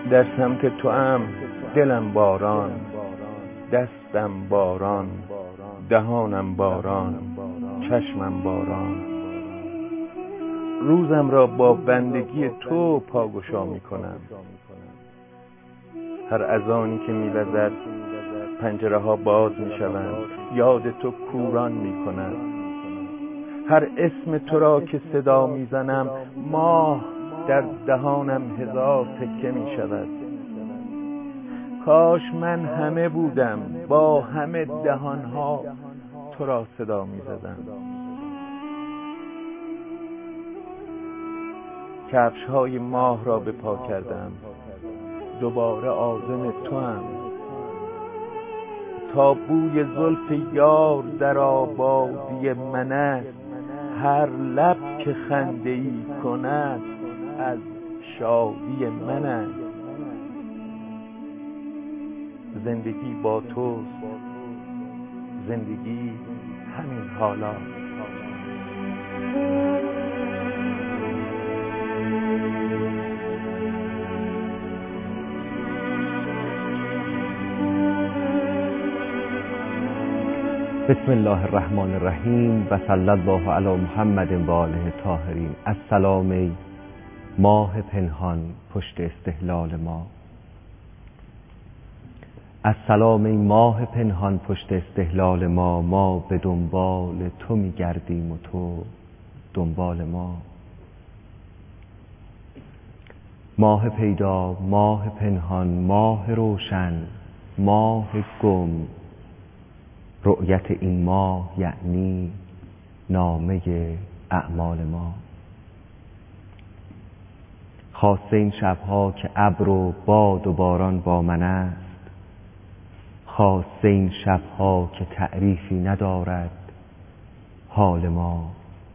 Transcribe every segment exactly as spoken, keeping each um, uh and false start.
در سمت تو ام دلم باران، دستم باران، دهانم باران، چشمم باران. روزم را با بندگی تو پاگشا می کنم. هر اذانی که می وزد پنجره ها باز می شوند، یاد تو کوران می کنم. هر اسم تو را که صدا می زنم، ماه در دهانم هزار تکه می شود. کاش من همه بودم، با همه دهانها تو را صدا می زدم. کفش های ماه را به پا کردم، دوباره عازم تو هم. تا بوی زلف یار در آبادی من است، هر لب که خنده ای کند از شادی من است. زندگی با توست، زندگی همین حالا. بسم الله الرحمن الرحیم و صلی الله علی محمد و آله الطاهرین. السلام ای ماه پنهان پشت استهلال ما. السلام ای ماه پنهان پشت استهلال ما. ما به دنبال تو می گردیم و تو دنبال ما. ماه پیدا، ماه پنهان، ماه روشن، ماه گم. رؤیت این ماه یعنی نامه اعمال ما. خاصه این شبها که ابر و باد و باران با من است، خاصه این شبها که تعریفی ندارد حال ما.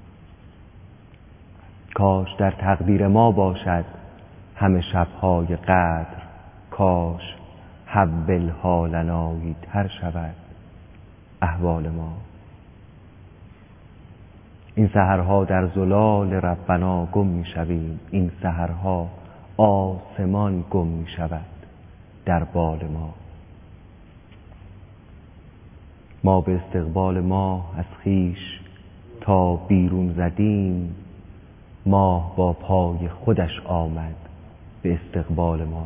کاش در تقدیر ما باشد همه شبهای قدر، کاش حول حالنا تر شود احوال ما. این سحرها در زلال ربنا گم می شویم، این سحرها آسمان گم می شود در بال ما. ما به استقبال ماه از خیش تا بیرون زدیم، ماه با پای خودش آمد به استقبال ما.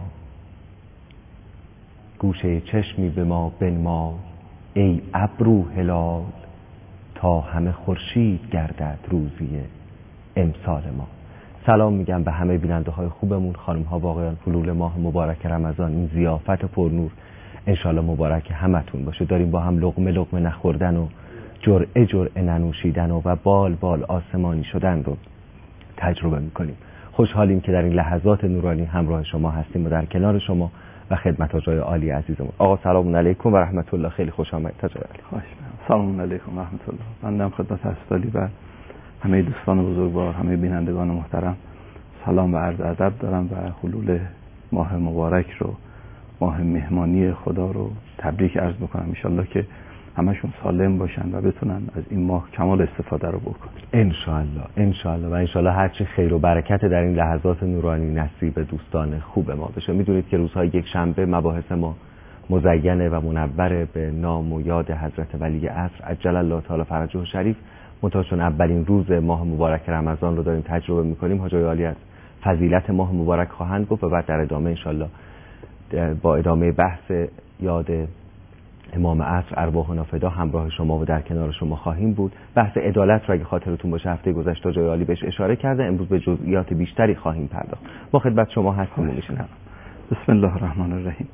گوشه چشمی به ما بنمای ای ابرو هلال، تا همه خورشید گردد روزی امسال ما. سلام میگم به همه بیننده های خوبمون، خانم ها و آقایان. حلول ماه مبارک رمضان، این ضیافت پرنور انشالله مبارک همتون باشه. داریم با هم لقمه لقمه نخوردن و جرعه جرعه ننوشیدن و, و بال بال آسمانی شدن رو تجربه میکنیم. خوشحالیم که در این لحظات نورانی همراه شما هستیم و در کنار شما و خدمت آقای عالی عزیزمون. آقا سلام علیکم و رحمت الله. خیلی خوش آمدید. تجربه خوش سلام علیکم و رحمت الله. بنده خدمت حضرت و همه دوستان بزرگوار، همه بینندگان محترم سلام و عرض ادب دارم و حلول ماه مبارک رو، ماه مهمانی خدا رو تبریک عرض میکنم. ان شاءالله که همشون سالم باشن و بتونن از این ماه کمال استفاده رو بکنن ان شاءالله. ان شاءالله و ان شاءالله هر چی خیر و برکت در این لحظات نورانی نصیب دوستان خوب ما بشه. میدونید که روزهای یک شنبه مباحث ما مزینه و منوره به نام و یاد حضرت ولی عصر عجل الله تعالی فرجه شریف. منتها چون اولین روز ماه مبارک رمضان رو داریم تجربه میکنیم، حاجی عالی از فضیلت ماه مبارک خواهند گفت و بعد در ادامه انشاءالله با ادامه بحث یاد امام عصر ارواحنا فدا همراه شما و در کنار شما خواهیم بود. بحث عدالت را اگه خاطرتون باشه هفته گذشته جای عالی بهش اشاره کرده، امروز به جزئیات بیشتری خواهیم پرداخت. با خدمت شما هستیم و میشنم. بسم الله الرحمن الرحیم.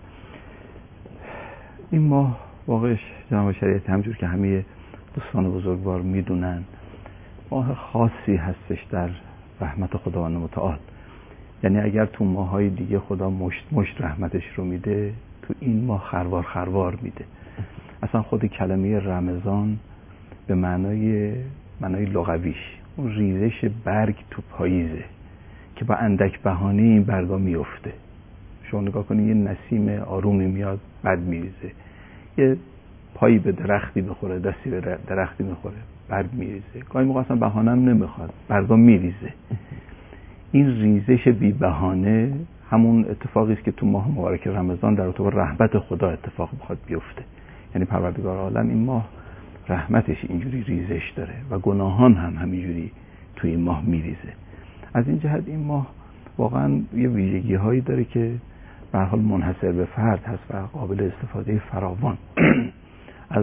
این ماه واقعش جناب شریعت همجور که همه دوستان بزرگوار میدونن ماه خاصی هستش در رحمت خداوند متعال. یعنی اگر تو ماهای دیگه خدا مشت مشت رحمتش رو میده، تو این ماه خروار خروار میده. اصلا خود کلمه رمضان به معنای معنای لغویش اون ریزش برگ تو پاییزه که با اندک بهانه این برگا میفته. شما نگاه کنید یه نسیم آرومی میاد بعد میریزه، یه پایی به درختی بخوره، دستی به درختی میخوره برگ میریزه. گاهی موقع اصلا بهانه هم نمیخواد، برگا میریزه. این ریزش بی بهانه همون اتفاقی است که تو ماه مبارک رمضان در رابطه با رحمت خدا اتفاق بخواد بیفته. یعنی پروردگار عالم این ماه رحمتش اینجوری ریزش داره و گناهان هم همینجوری تو این ماه میریزه. از این جهت این ماه واقعا یه ویژگی هایی داره که به هر حال منحصر به فرد هست و قابل استفاده فراوان از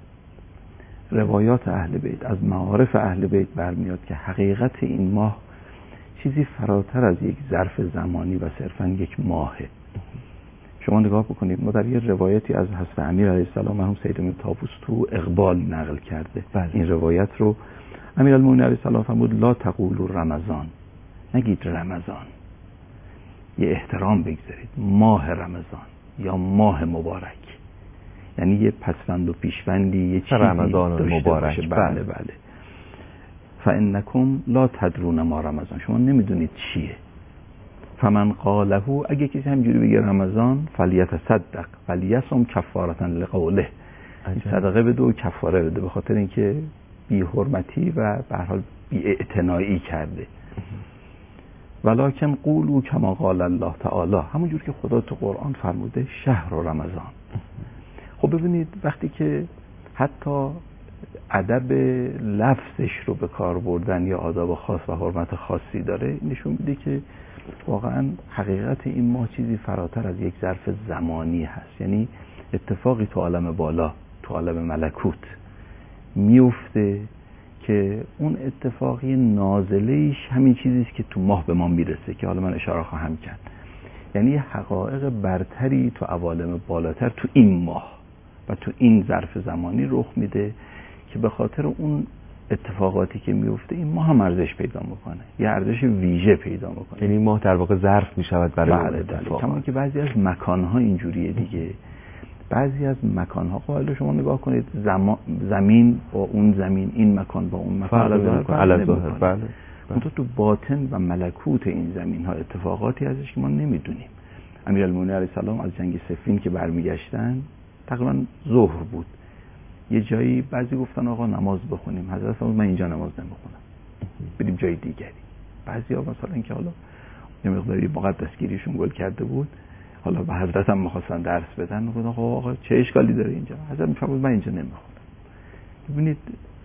روایات اهل بیت، از معارف اهل بیت برمیاد که حقیقت این ماه چیزی فراتر از یک ظرف زمانی و صرفاً یک ماهه. شما نگاه بکنید، ما در یه روایتی از حضرت امیر علیه السلام مرحوم سید بن طاووس تو اقبال نقل کرده. بله. این روایت رو امیرالمومنین علیه السلام فرمود لا تقولوا رمضان، نگید رمضان، یه احترام بگذارید، ماه رمضان یا ماه مبارک، یعنی یه پسوند و پیشوندی، یه چیزی رمضان مبارک. بله بله. فانکم لا تدرون ما رمضان، شما نمیدونید چیه. فمن قاله، اگه کسی همینجوری بگه رمضان، فلیتصدق فلیصم کفارة لقوله، صدقه بده و کفاره بده، به خاطر اینکه بی حرمتی و به هر حال بی اعتنایی کرده. ولکن قولوا کما قال الله تعالی، همونجور که خدا تو قرآن فرموده شهر رمضان. خب ببینید وقتی که حتی ادب لفظش رو به کار بردن یا آداب خاص و حرمت خاصی داره، نشون میده که واقعا حقیقت این ماه چیزی فراتر از یک ظرف زمانی هست. یعنی اتفاقی تو عالم بالا، تو عالم ملکوت میفته که اون اتفاقی نازله‌ایش همین چیزی است که تو ماه به ما میرسه که حالا من اشاره خواهم کرد. یعنی حقایق برتری تو عوالم بالاتر تو این ماه و تو این ظرف زمانی رخ میده که به خاطر اون اتفاقاتی که میفته این ماه هم ارزش پیدا میکنه، یه ارزش ویژه پیدا میکنه. یعنی ماه در واقع ظرف میشود برای بله اتفاقات. کما که بعضی از مکانها اینجوریه دیگه، بعضی از مکانها قائل شما نگاه کنید زمان زمین با اون زمین، این مکان با اون مکان علی ظاهر، بله. منتها تو باطن و ملکوت این زمین ها اتفاقاتی ازش که ما نمیدونیم. امیرالمومنین علیه السلام از جنگ صفین که برمیگشتن تقریبا ظهر بود، یه جایی بعضی گفتن آقا نماز بخونیم، حضرت فرمود من اینجا نماز نمیخونم، بریم جای دیگری. بعضیا مثلا اینکه حالا یه مقداری مقدسگیریشون گل کرده بود، حالا به حضرت هم می‌خواستن درس بدن، گفتن آقا آقا چه اشکالی داره اینجا؟ حضرت می‌فرمود من اینجا نمیخونم. ببینید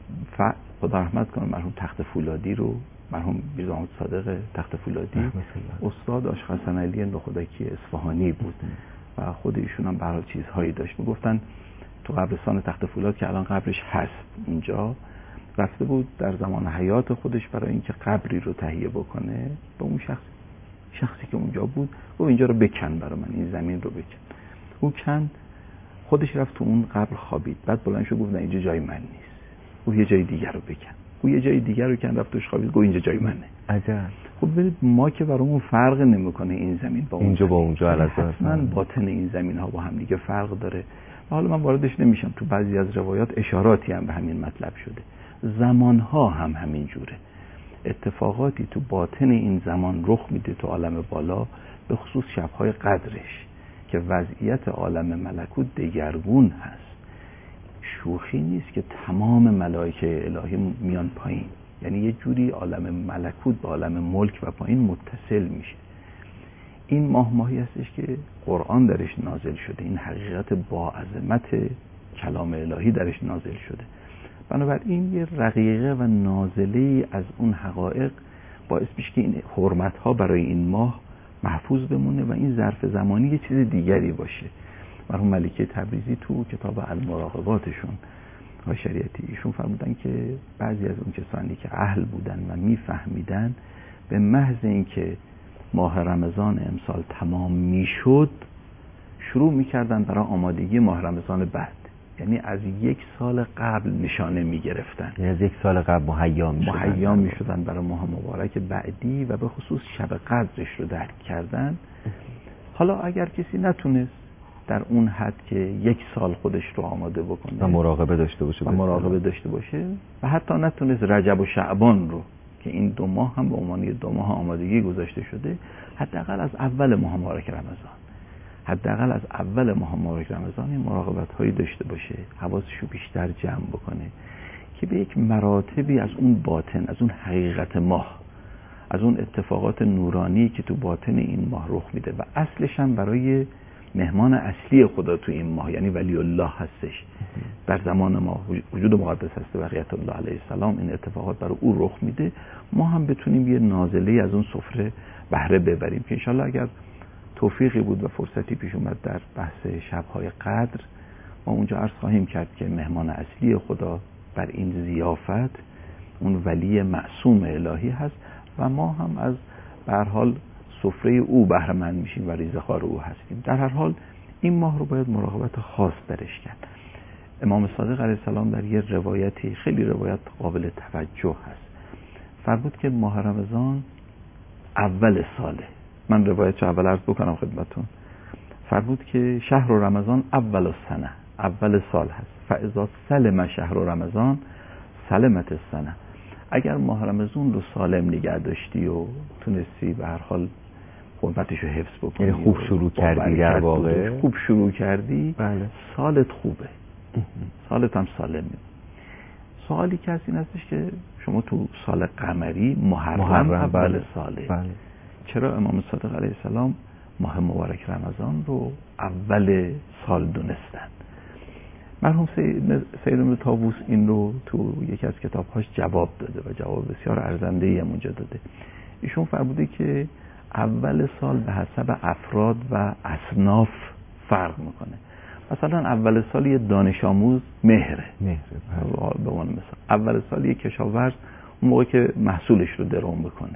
خدا رحمت کنه مرحوم تخت فولادی رو، مرحوم میرزا محمد صادق تخت فولادی استاد آشق حسن علی نخودکی اصفهانی بود و خود ایشون هم به هر حال چیزهایی داشت. میگفتن تو قبرستان تخت فولاد که الان قبرش هست اونجا، رفته بود در زمان حیات خودش برای اینکه قبری رو تهیه بکنه، به اون شخص شخصی که اونجا بود گفت اینجا رو بکن برای من، این زمین رو بکن. او کن، خودش رفت تو اون قبر خوابید، بعد بلند شد گفت نه اینجا جای من نیست، او یه جای دیگر رو بکن. او یه جای دیگر رو کن، رفت توش خوابید، گفت اینجا جای منه. عجب. خب ببینید ما که برامون فرق نمیکنه این زمین با اون اینجا با اونجا، حتما باطن این زمین ها با هم دیگه فرق داره. حالا من واردش نمیشم، تو بعضی از روایات اشاراتی هم به همین مطلب شده. زمان ها هم همین جوره، اتفاقاتی تو باطن این زمان رخ میده تو عالم بالا، به خصوص شبهای قدرش که وضعیت عالم ملکوت دگرگون هست. شوخی نیست که تمام ملائکه الهی میان پایین، یعنی یه جوری عالم ملکوت با عالم ملک و پایین متصل میشه. این ماه ماهی هستش که قرآن درش نازل شده، این حقیقت با عظمت کلام الهی درش نازل شده. بنابراین یه رقیقه و نازله از اون حقایق باعث میشه که این حرمت ها برای این ماه محفوظ بمونه و این ظرف زمانی یه چیز دیگری باشه. مرحوم ملکه تبریزی تو کتاب المراقباتشون و شریعتی ایشون فرمودن که بعضی از اون کسانی که اهل بودن و میفهمیدن، به محض اینکه ماه رمضان امسال تمام میشد شروع میکردن برای آمادگی ماه رمضان بعد، یعنی از یک سال قبل نشانه میگرفتن، یعنی از یک سال قبل مهیا میشدن مهیا میشدن برای ماه مبارک بعدی و به خصوص شب قدرش رو درک کردن. حالا اگر کسی نتونست در اون حد که یک سال خودش رو آماده بکنه و مراقبه داشته باشه و مراقبه داشته باشه و حتی نتونست رجب و شعبان رو که این دو ماه هم به عنوان دو ماه آمادگی گذاشته شده، حداقل از اول ماه مبارک رمضان حداقل از اول ماه مبارک رمضان این مراقبت هایی داشته باشه، حواسش رو بیشتر جمع بکنه که به یک مراتبی از اون باطن، از اون حقیقت ماه، از اون اتفاقات نورانی که تو باطن این ماه رخ میده و اصلش هم برای مهمان اصلی خدا تو این ماه، یعنی ولی الله هستش. در زمان ما وجود مقدس هست بقیت الله علیه السلام، این اتفاقات برای او رخ میده، ما هم بتونیم یه نازله از اون سفره بهره ببریم که انشالله اگر توفیقی بود و فرصتی پیش اومد در بحث شب‌های قدر، ما اونجا عرض خواهیم کرد که مهمان اصلی خدا بر این ضیافت اون ولی معصوم الهی هست و ما هم از به هر حال سفره او بهره مند میشیم و ریزخوار او هستیم. در هر حال این ماه رو باید مراقبت خاص درش کرد. امام صادق علیه السلام در یه روایتی، خیلی روایت قابل توجه هست، فرمود که ماه رمضان اول ساله. من روایتشو اول عرض بکنم خدمتون. فرمود که شهر رمضان اول السنه، اول سال هست. فاذا سلم شهر رمضان سلمت السنه. اگر ماه رمضان رو سالم نگه داشتی و تونستی به هر حال حرمتشو حفظ بکنی، خوب شروع کردی، در واقع خوب شروع کردی، بله. سالت خوبه، سالت هم سالمه. سوالی که هست این هستش که شما تو سال قمری محرم, محرم اول بله. ساله بله. چرا امام صادق علیه السلام ماه مبارک رمضان رو اول سال دونستن؟ مرحوم سید ابن طاووس این رو تو یکی از کتابهاش جواب داده و جواب بسیار ارزنده‌ای هم اونجا داده. ایشون فرموده که اول سال به حسب افراد و اصناف فرق میکنه. مثلا اول سال یه دانش آموز مهره، مهره به عنوان مثال. اول سال یه کشاورز اون موقع که محصولش رو درام بکنه.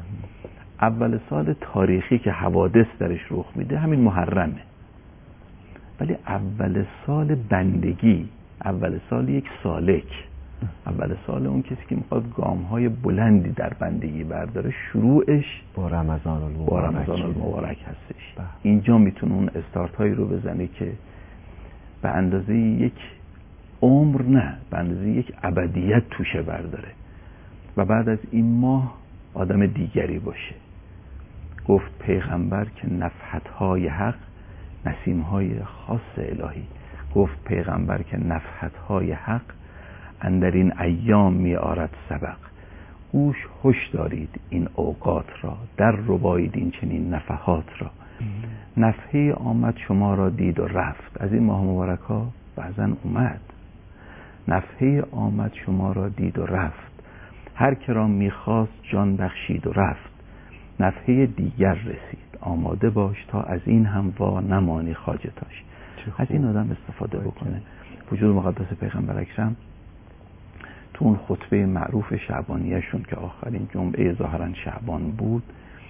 اول سال تاریخی که حوادث درش رخ میده همین محرمه. ولی اول سال بندگی، اول سال یک سالک، اول سال اون کسی که میخواد گامهای بلندی در بندگی برداره، شروعش با رمضان المبارک, با رمضان المبارک هستش. بله. اینجا میتونه اون استارت هایی رو بزنه که به اندازه یک عمر، نه به اندازه یک ابدیت توشه برداره و بعد از این ماه آدم دیگری باشه. گفت پیغمبر که نفحت‌های حق نسیم‌های خاص الهی، گفت پیغمبر که نفحت‌های حق اندر این ایام می آرد سبق. گوش هوش دارید این اوقات را، در ربایید این چنین نفحات را. نفحه آمد شما را دید و رفت. از این ماه مبارک ها بعضن اومد، نفحه آمد شما را دید و رفت. هر که را میخواست جان بخشید و رفت. نفحه دیگر رسید آماده باش تا از این هم وا نمانی خواجتاش. از این آدم استفاده بکنه. وجود مقدس پیغمبر اکرم تو اون خطبه معروف شعبانیه‌شون که آخرین جمعه ظاهرا شعبان بود،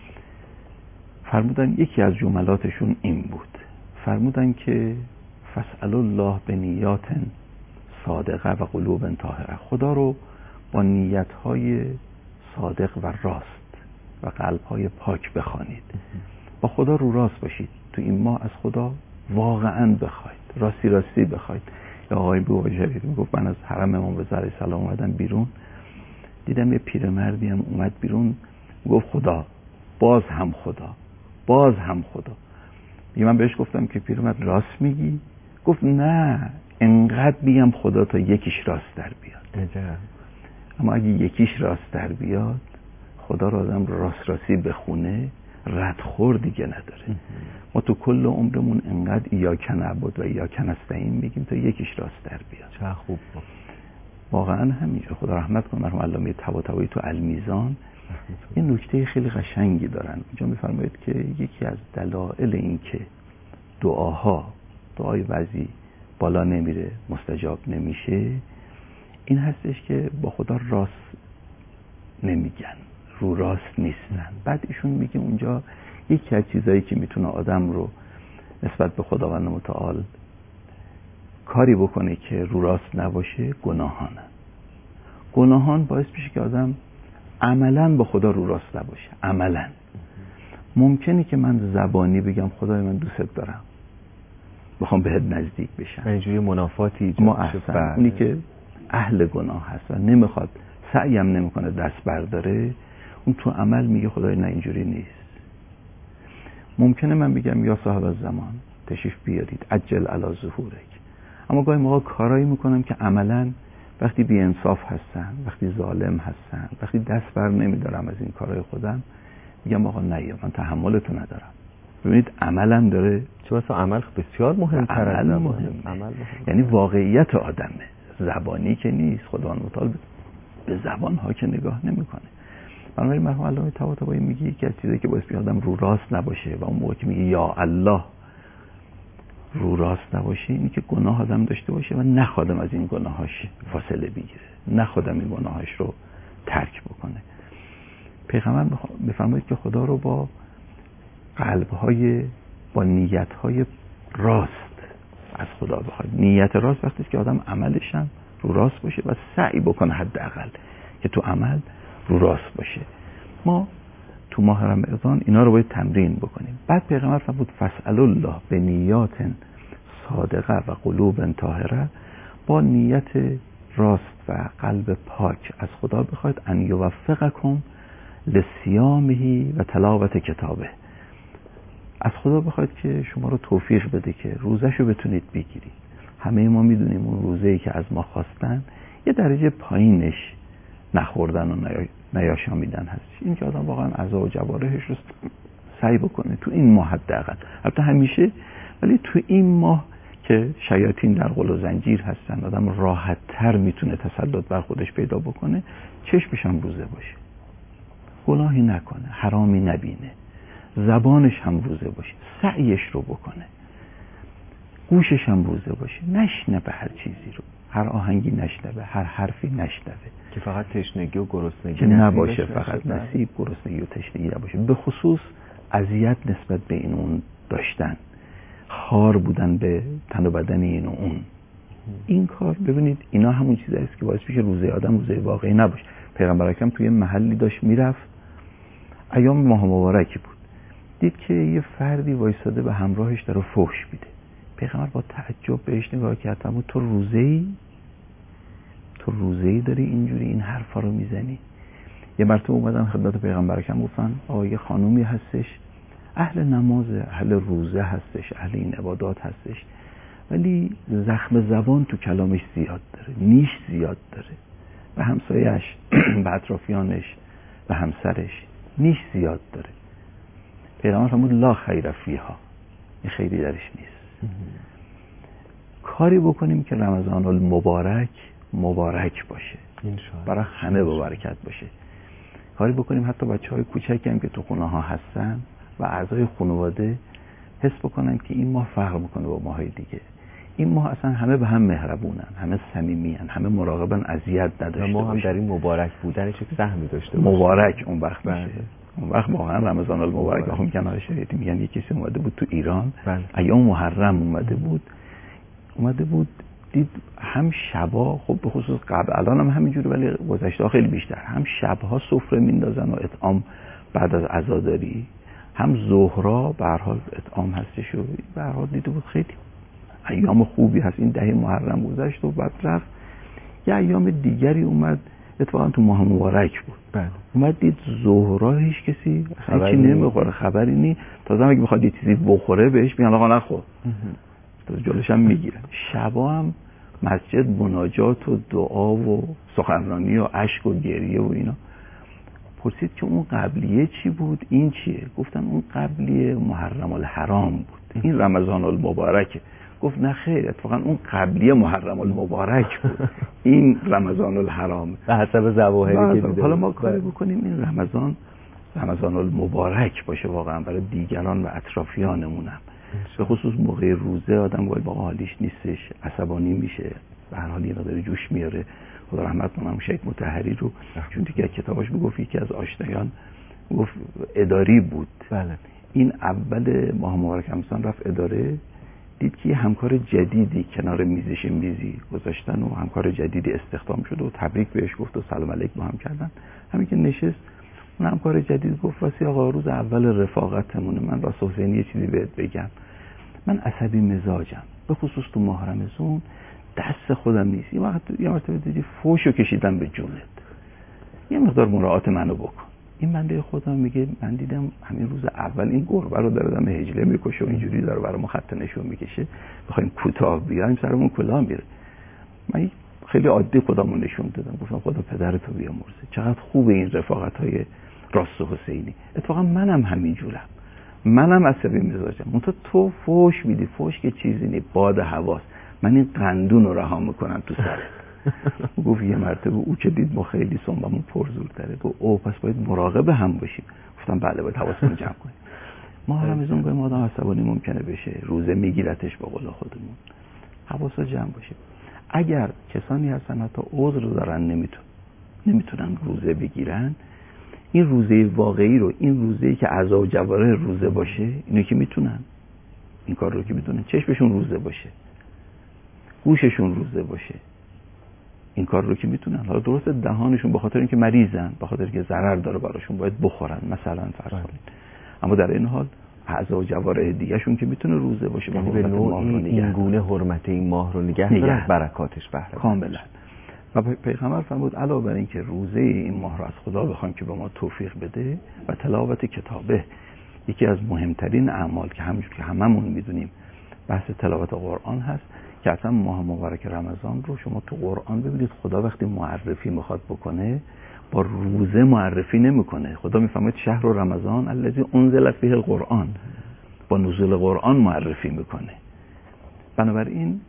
فرمودن یکی از جملاتشون این بود، فرمودن که فاسأل الله بنیات صادقه و قلوب طاهره. خدا رو با نیت‌های صادق و راست و قلب‌های پاک بخوانید. با خدا رو راست باشید. تو این ماه از خدا واقعاً بخواید، راستی راستی بخواید. یا آقای بوجری میگفت من از حرم امام رضا علیه السلام اومدم بیرون، دیدم یه پیرمردی هم اومد بیرون، گفت خدا، باز هم خدا، باز هم خدا. یه من بهش گفتم که پیرمرد راست میگی؟ گفت نه، انقدر میگم خدا تا یکیش راست در بیاد. اما اگه یکیش راست در بیاد، خدا رو آدم راست راستی بخونه، ردخور دیگه نداره. ما تو کل عمرمون انقدر ایاک نعبد و ایاک نستعین میگیم تا یکیش راست در بیاد. چه خوب. واقعا همینجا. خدا رحمت کنه مرحوم علامه طباطبایی تو المیزان این نکته خیلی قشنگی دارن. اینجا میفرمایید که یکی از دلایل این که دعاها، دعای بعضی بالا نمیره، مستجاب نمیشه، این هستش که با خدا راست نمیگن، رو راست نیستن. بعد ایشون میگه اونجا یکی از چیزایی که میتونه آدم رو نسبت به خداوند متعال کاری بکنه که رو راست نباشه، گناهانه. گناهان باعث میشه که آدم عملاً با خدا رو راست نباشه. عملاً ممکنه که من زبانی بگم خدای من دوست دارم، بخوام بهت نزدیک بشم، اینجوری منافاتی ایجاد ما احسن اونی که اهل گناه هست و نمیخواد، سعیم نمیکنه دست برداره، اون تو عمل میگه خدای نه اینجوری نیست. ممکنه من بگم یا صاحب الزمان تشریف بیارید عجل علی ظهورک، اما گاهی موقع کارایی میکنم که عملاً وقتی بی انصاف هستن، وقتی ظالم هستن، وقتی دست بر نمیدارم از این کارهای خودم، میگم آقا نه من تحملتو ندارم. ببینید عملم داره، چه بسا عمل بسیار مهمتر از عمل زبان. مهم. عمل مهم. یعنی واقعیت آدمه، زبانی که نیست. خداوند متعال به زبان ها که نگاه نمیکنه. بنابراین مرحوم علامه طباطبایی میگه که از چیزایی که باعث میشه آدم رو راست نباشه و اون موقع که میگه یا الله رو راست نباشه، اینی که گناه آدم داشته باشه و نخوادم از این گناهاش فاصله بگیره، نخوادم این گناهاش رو ترک بکنه. پیغمبر بفرمایید که خدا رو با قلب‌های، با نیت‌های راست از خدا بخواد. نیت راست وقتی که آدم عملش هم رو راست باشه و سعی بکنه حداقل که تو عمل رو راست باشه. ما تو ماه رمضان اینا رو باید تمرین بکنیم. بعد پیغمبر فرمود فاسأل الله به نیات صادقه و قلوب طاهره، با نیت راست و قلب پاک از خدا بخواید ان یوفقکم لصیامه و تلاوت کتابه، از خدا بخواید که شما رو توفیق بده که روزشو بتونید بگیرید. همه ما میدونیم اون روزه‌ای که از ما خواستن یه درجه پایینش نخوردن و نیاشامیدن هست. این که آدم واقعا اعضا و جوارحش رو سعی بکنه تو این ماه حداقل، البته همیشه، ولی تو این ماه که شیاطین در قل و زنجیر هستن، آدم راحت تر میتونه تسلط بر خودش پیدا بکنه. چشمش هم روزه باشه، گناهی نکنه، حرامی نبینه، زبانش هم روزه باشه، سعیش رو بکنه، گوشش هم روزه باشه، نشنوه هر چیزی رو، هر آهنگی نشنوه، هر حرفی نشنوه، که فقط تشنگی و گرسنگی که نباشه، فقط نصیب گرسنگی و تشنگی نباشه. به خصوص اذیت نسبت به این اون داشتن، خار بودن به تن و بدن این و اون، این کار ببینید اینا همون چیزایی است که باعث میشه روزه آدم روزه واقعی نباشه. پیغمبر اکرم توی محلی داشت میرفت، ایام ماه مبارکی بود، دید که یه فردی وایساده به همراهش داره فحش میده. پیغمبر با تعجب بهش نگاه کرد، فرمود تو روزه‌ای؟ تو روزه‌ای داری اینجوری این حرفا رو میزنی؟ یه مرتبه اومدن خدمت پیغمبر اکرم گفتن آقا یه خانومی هستش، اهل نماز، اهل روزه هستش، اهل این عبادات هستش، ولی زخم زبان تو کلامش زیاد داره، نیش زیاد داره، به همسایه‌اش، به اطرافیانش، به همسرش نیش زیاد داره. پیغمبر فرمود لا خیر فیها، این خیری درش نیست. کاری بکنیم که رمضان المبارک مبارک باشه، برای همه با برکت باشه. کاری بکنیم حتی بچه‌های کوچکی هم که تو خونه ها هستن و اعضای خانواده حس بکنن که این ماه فرق میکنه با ماهای دیگه. این ماه اصلا همه به هم مهربونن، همه صمیمیان، همه مراقبن اذیت نداشته باشن. ما هم در این مبارک بودن چه سهمی داشته باشیم. مبارک اون وقت میشه. اون وقت واقعا رمضان المبارک آخه میگن آره شاید میگن یکی کسی اومده بود تو ایران، ایام محرم اومده بود، اومده بود دید هم شبا، خب به خصوص قبل الان هم همینجوری ولی گذشته خیلی بیشتر، هم شبها سفره میندازن و اطعام بعد از عزاداری، هم ظهرا به هر حال اطعام هستش و به هر حال دیده بود خیلی ایام خوبی هست. این ده محرم گذشت و بعد رفت یه ایام دیگری اومد، اتفاقا تو ماه مبارک بود. بله. اومد دید ظهرا هیچ کسی هیچی نمیخوره، خبری نی، تازه اگه بخواد یه چیزی بخوره بهش میگن آقا نخور، تو جلوش هم میگیرن. شبا هم مسجد مناجات و دعا و سخنرانی و اشک و گریه و اینا. پرسید که اون قبلیه چی بود، این چیه؟ گفتن اون قبلیه محرم الحرام بود، این رمضان المبارکه. گفت نه خیر، اتفاقا اون قبلیه محرم المبارک بود، این رمضان الحرام. به حسب ظواهری که دیده. حالا ما کاری بکنیم این رمضان رمضان المبارک باشه واقعا برای دیگران و اطرافیانمونم. به خصوص موقع روزه آدم باید با حالیش نیستش، عصبانی میشه، به هر حال اینا داره جوش میاره. خدا رحمت کنه شهید مطهری رو، چون دیگه کتابش میگفت یکی از آشنایان گفت اداری بود. بله. این اول ماه مبارک رمضان رفت اداره، دید که یه همکار جدیدی کنار میزش میزی گذاشتن و همکار جدیدی استخدام شده و تبریک بهش گفت و سلام علیک با هم کردن. همین که نشست اون همکار جدید گفت واسه آقا روز اول رفاقتمونه، من راست حسینی یه چیزی بهت بگم، من عصبی مزاجم، به خصوص تو ماه رمضان دست خودم نیست، یه وقت یه مرتبه دیدی فوشو کشیدم به جونت، یه مقدار مراعات منو بکن. این بنده خدا میگه من دیدم همین روز اول این گربه رو داره دم هجله میکشه و اینجوری داره برام خط نشون میکشه، بخوایم کوتاه بیایم سرمون کلاه میره. من خیلی عادی خودمون نشون دادم، گفتم خدا پدرتو بیامرزه، چقدر خوبه این رفاقت‌های راست و حسینی. اتفاقا منم همینجورم، منم عصبی مزاجم، منتها تو فوش میدی، فوش که چیزی نی، باد هواست، من این قندون رو رها میکنم تو سرت. گفت یه مرتبه او که دید ما خیلی سنبمون پرزورتره، گفت او پس باید مراقب هم باشیم. گفتم بله باید حواسمون جمع کنیم. ما هم از اون گاهی آدم عصبانی ممکنه بشه، روزه میگیرتش به قول خودمون، حواسا جمع باشه. اگر کسانی هستن حتی عذر دارن نمیتون نمیتونن روزه بگیرن، این روزه واقعی رو، این روزه‌ای که اعضا و جوارح روزه باشه، اینو که میتونن، این کار رو که میتونن، چشمشون روزه باشه، گوششون روزه باشه، این کار رو که میتونن. حالا درست دهانشون به خاطر اینکه مریضن، به خاطر اینکه ضرر داره براشون باید بخورن مثلا فرض کنید، اما در این حال اعضا و جوارح دیگه شون که میتونه روزه باشه، یعنی به نوعی این گونه حرمت این ماه رو نگه داره، از برکاتش بهره کاملا. و پیغمبر فرمود علاوه بر این که روزه این ماه رو از خدا بخوایم که به ما توفیق بده و تلاوت کتابه، یکی از مهمترین اعمال که همونجور که هممون میدونیم بحث تلاوت قرآن هست، که اصلا ماه مبارک رمضان رو شما تو قرآن ببینید خدا وقتی معرفی میخواد بکنه با روزه معرفی نمیکنه. خدا میفرماید شهر رمضان الذی انزل فیه القرآن، با نزول قرآن معرفی میکنه. بنابراین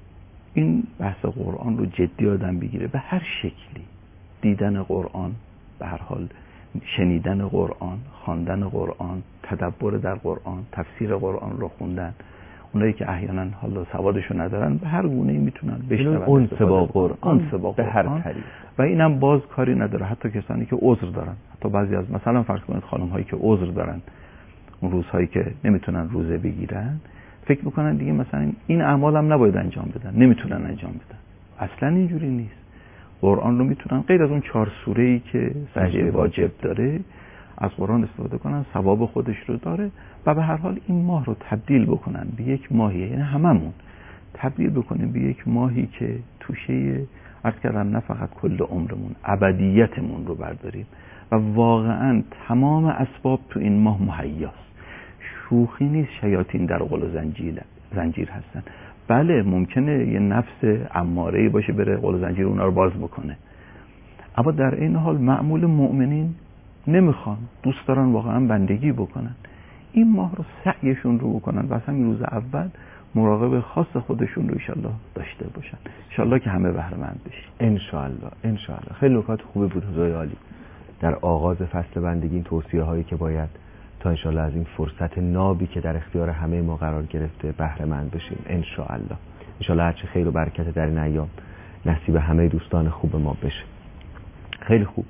این بحث قرآن رو جدی آدم بگیره، به هر شکلی، دیدن قرآن، به هر حال شنیدن قرآن، خواندن قرآن، تدبر در قرآن، تفسیر قرآن رو خوندن. اونایی که احیانا حالا سوادشو ندارن به هر گونه‌ای میتونن بشنون اون سبا قرآن به هر طریق، و اینم باز کاری نداره. حتی کسانی که عذر دارن، حتی بعضی از مثلا فرض کنید خانم هایی که عذر دارن، اون روزهایی که نمیتونن روزه بگیرن، فکر میکنن دیگه مثلا این اعمال هم نباید انجام بدن، نمیتونن انجام بدن. اصلا اینجوری نیست. قرآن رو میتونن غیر از اون چهار سوره‌ای که سجده واجب داره از قرآن استفاده کنن، ثواب خودش رو داره، و به هر حال این ماه رو تبدیل بکنن به یک ماهی، یعنی هممون تبدیل بکنیم به یک ماهی که توشه عرض کردم نه فقط کل عمرمون، ابدیتمون رو برداریم و واقعا تمام اسباب تو این ماه مهیاست. شوخی نیست، شیاطین در قل و زنجیر زنجیر هستن. بله ممکنه یه نفس اماره‌ای باشه بره قل و زنجیر اونا رو باز بکنه، اما در این حال معمول مؤمنین نمیخوان، دوست دارن واقعا بندگی بکنن. این ماه رو سعیشون رو بکنن و اصلا روز اول مراقب خاص خودشون رو انشالله داشته باشن، انشالله که همه بهره مند بشیم. انشالله انشالله. خیلی نکات خوبی بود حضور عالی در آغاز فصل بندگی، این توصیه هایی که باید تا انشالله از این فرصت نابی که در اختیار همه ما قرار گرفته بهره مند بشیم. انشالله انشالله هرچی خیر و برکت در این ایام نصیب همه دوستان خوب ما بشه. خیلی خوب.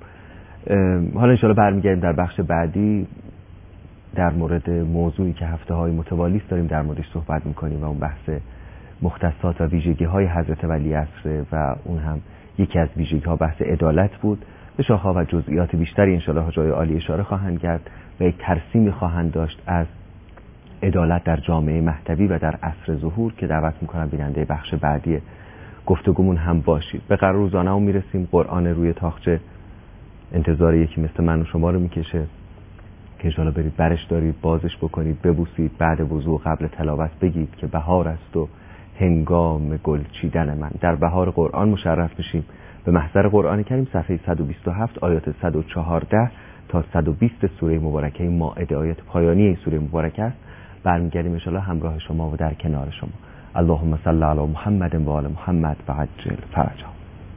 حالا انشالله برمیگردیم در بخش بعدی در مورد موضوعی که هفته های متوالی داریم در موردش صحبت میکنیم و اون بحث مختصات و ویژگی های حضرت ولیعصر و اون هم یکی از ویژگی ها بحث عدالت بود. به شاخه‌ها و جزئیات بیشتری انشالله حجای عالی اشاره خواهند کرد و یک ترسیمی خواهند داشت از عدالت در جامعه مهدوی و در عصر ظهور که دعوت میکنم بیننده بخش بعدی گفتگومون هم باشید. به قرار روزانه هم میرسیم. قرآن روی تاقچه انتظار یکی مثل من و شما رو میکشه که انشالله برید برش دارید، بازش بکنید، ببوسید، بعد وضوء قبل تلاوت بگید که بهار است و هنگام گل چیدن من. در بهار قرآن مشرف میشیم به محضر قرآن کریم، صفحه صد و بیست و هفت آیات صد و چهارده تا صد و بیست سوره مبارکه مائده، آیات پایانی این سوره مبارکه است. برمیگردیم انشالله همراه شما و در کنار شما. اللهم صل علی محمد و آل محمد و عجل فرجهم.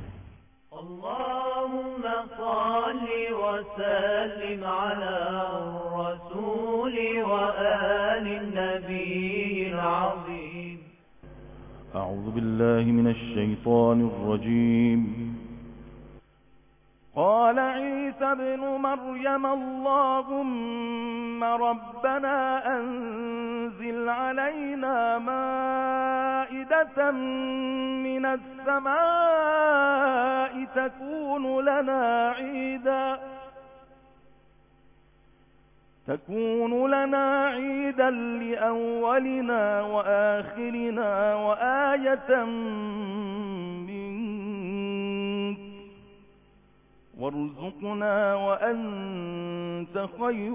اللهم صل وسلم على الرسول وآل النبي العظيم. أعوذ بالله من الشيطان الرجيم. قال عيسى ابن مريم اللهم ربنا أنزل علينا مائدة من السماء تكون لنا عيدا تكون لنا عيدا لأولنا وآخرنا وآية منك وارزقنا وأنت خير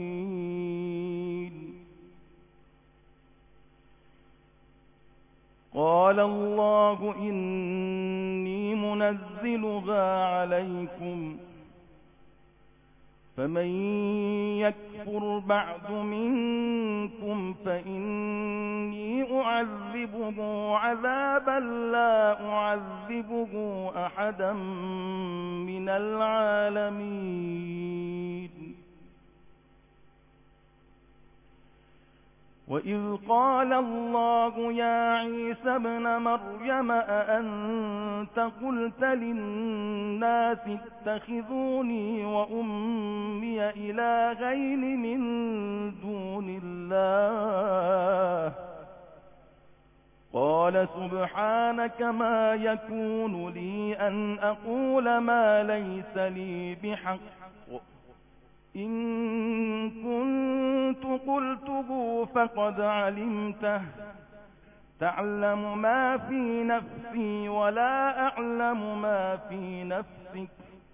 الرازقين. قال الله إني منزلها عليكم فمن يكفر بعد منكم فإني أعذبه عذابا لا أعذبه أحدا من العالمين. وإذ قال الله يا عيسى ابن مريم أأنت قلت للناس اتخذوني وأمي إلهين من دون الله قال سبحانك ما يكون لي أن أقول ما ليس لي بحق إن كنت قلته فقد علمته تعلم ما في نفسي ولا أعلم ما في نفسك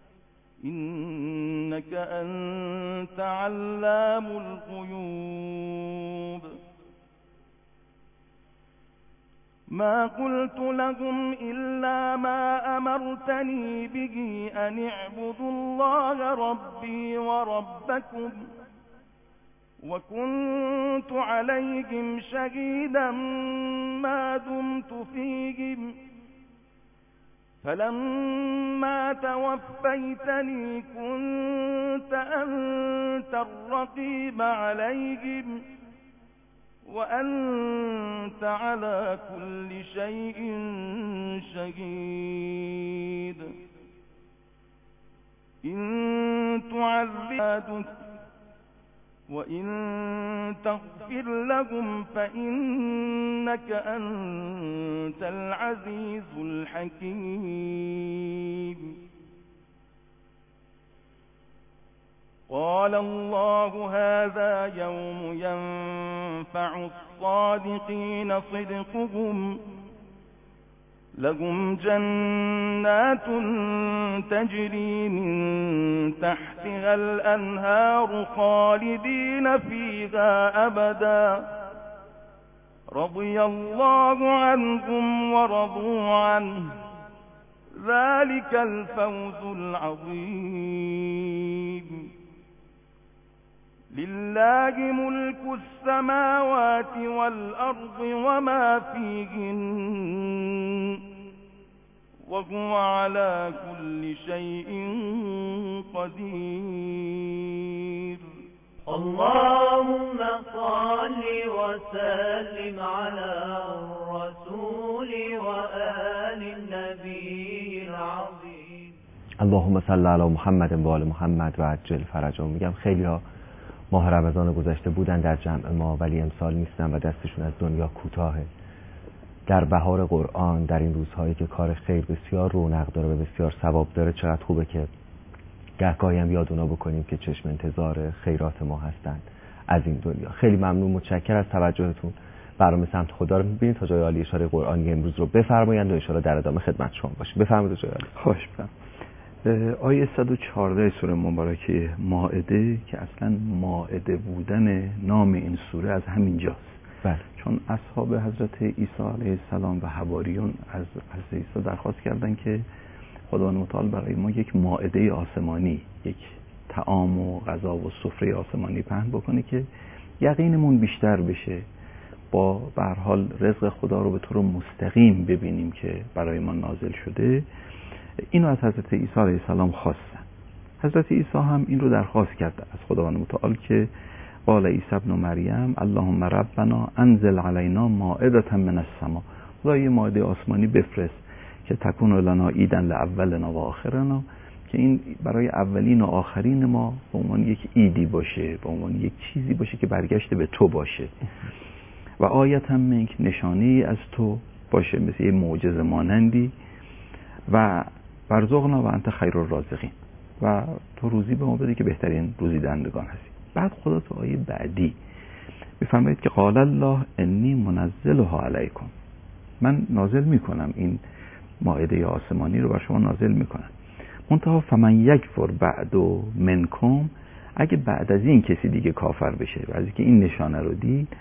إنك أنت علام الغيوب. ما قلت لهم إلا ما أمرتني به أن اعبدوا الله ربي وربكم وكنت عليهم شهيدا ما دمت فيهم فلما توفيتني كنت أنت الرقيب عليهم وأنت على كل شيء شهيد. إن تعذبهم وإن تغفر لهم فإنك أنت العزيز الحكيم. قال الله هذا يوم ينفع الصادقين صدقهم لهم جنات تجري من تحتها الأنهار خالدين فيها أبدا رضي الله عنهم ورضوا عنه ذلك الفوز العظيم. لله ملك السماوات والأرض وما فيهن وهو على كل شيء قدير. اللهم صل وسلم على الرسول وآل النبي العظيم. اللهم صل علی محمد و آل محمد و عجل فرجهم. میگم خیلی ها ماه رمضان گذشته بودن در جمع ما ولی امسال نیستن و دستشون از دنیا کوتاهه. در بهار قرآن، در این روزهایی که کار خیر بسیار رونق داره و بسیار ثواب داره، چقدر خوبه که گهگاهی هم یاد اونا بکنیم که چشم انتظار خیرات ما هستن از این دنیا. خیلی ممنون، متشکر از توجهتون. برنامه سمت خدا رو می‌بینید. تا جای عالی اشاره قرآنی امروز رو بفرمایید و ان شاءالله در ادامه خدمت شما باشیم. بفرمایید جای عالی. خوش بم. آیه صد و چهارده سوره مبارکه مائده که اصلا مائده بودن نام این سوره از همین جاست. بله. چون اصحاب حضرت عیسی علیه السلام و حواریون از حضرت عیسی درخواست کردند که خداوند متعال برای ما یک مائده آسمانی، یک طعام و غذا و سفره آسمانی پهن بکنه که یقینمون بیشتر بشه، با به هر حال رزق خدا رو به طور مستقیم ببینیم که برای ما نازل شده. اینو از حضرت عیسی علیه السلام خواستن. حضرت عیسی هم این رو درخواست کرد از خداوند متعال که قال عیسی ابن مریم اللهم ربنا انزل علینا مائدة من السماء. خدا یه مائده آسمانی بفرست که تکون لنا عیدا لاولنا و آخرنا، که این برای اولین و آخرین ما به عنوان یک عیدی باشه، به عنوان یک چیزی باشه که برگشته به تو باشه و آیت هم منک، نشانه از تو باشه، مثل یه معجزه مانندی، و برزقنا و انت خیر الرازقین، و تو روزی به ما بده که بهترین روزی دهندگان هستی. بعد خدا تو آیه بعدی میفرماید که قال الله انی منزلها علیکم، من نازل میکنم این مائده آسمانی رو بر شما نازل میکنم. منتها فمن یکفر بعد منکم، اگه بعد از این کسی دیگه کافر بشه، بعد از اینکه این نشانه رو دید،